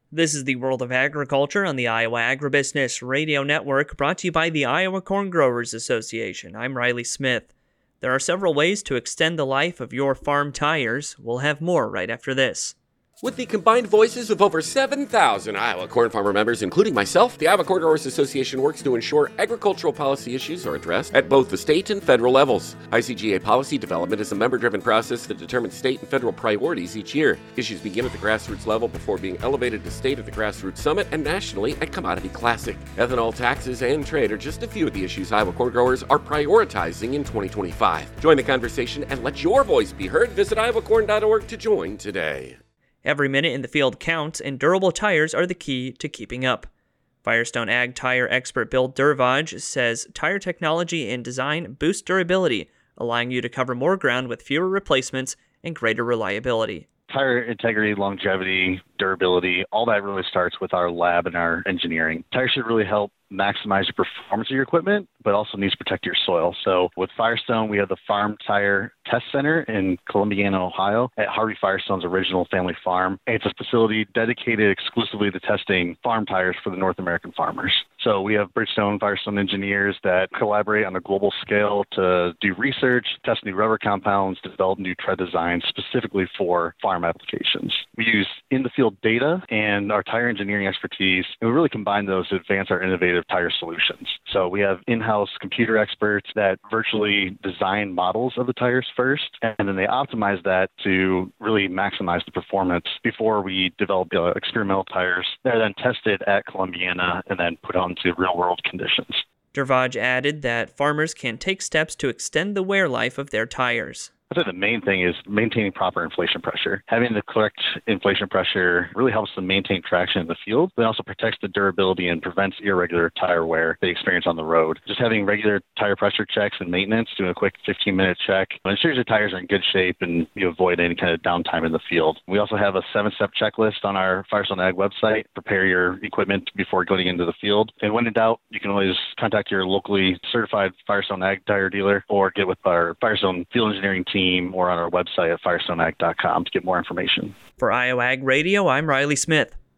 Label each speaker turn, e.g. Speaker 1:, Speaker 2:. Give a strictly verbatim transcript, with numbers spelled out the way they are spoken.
Speaker 1: This is the World of Agriculture on the Iowa Agribusiness Radio Network, brought to you by the Iowa Corn Growers Association. I'm Riley Smith. There are several ways to extend the life of your farm tires. We'll have more right after this.
Speaker 2: With the combined voices of over seven thousand Iowa corn farmer members, including myself, the Iowa Corn Growers Association works to ensure agricultural policy issues are addressed at both the state and federal levels. I C G A policy development is a member-driven process that determines state and federal priorities each year. Issues begin at the grassroots level before being elevated to state at the Grassroots Summit and nationally at Commodity Classic. Ethanol, taxes, and trade are just a few of the issues Iowa corn growers are prioritizing in twenty twenty-five. Join the conversation and let your voice be heard. Visit iowa corn dot org to join today.
Speaker 1: Every minute in the field counts, and durable tires are the key to keeping up. Firestone Ag tire expert Bill Durvaj says tire technology and design boost durability, allowing you to cover more ground with fewer replacements and greater reliability.
Speaker 3: Tire integrity, longevity, durability, all that really starts with our lab and our engineering. Tires should really help maximize the performance of your equipment, but also needs to protect your soil. So with Firestone, we have the Farm Tire Test Center in Columbiana, Ohio, at Harvey Firestone's original family farm. It's a facility dedicated exclusively to testing farm tires for the North American farmers. So we have Bridgestone Firestone engineers that collaborate on a global scale to do research, test new rubber compounds, develop new tread designs specifically for farm applications. We use in-the-field data and our tire engineering expertise, and we really combine those to advance our innovative tire solutions. So we have in-house computer experts that virtually design models of the tires first, and then they optimize that to really maximize the performance before we develop uh, experimental tires. They're then tested at Columbiana and then put onto real-world conditions.
Speaker 1: Durvaj added that farmers can take steps to extend the wear life of their tires.
Speaker 3: I think the main thing is maintaining proper inflation pressure. Having the correct inflation pressure really helps them maintain traction in the field, but also protects the durability and prevents irregular tire wear they experience on the road. Just having regular tire pressure checks and maintenance, doing a quick fifteen-minute check, ensures your tires are in good shape and you avoid any kind of downtime in the field. We also have a seven-step checklist on our Firestone Ag website. Prepare your equipment before going into the field. And when in doubt, you can always contact your locally certified Firestone Ag tire dealer or get with our Firestone field engineering team or on our website at firestone ag dot com to get more information.
Speaker 1: For Iowa Ag Radio, I'm Riley Smith.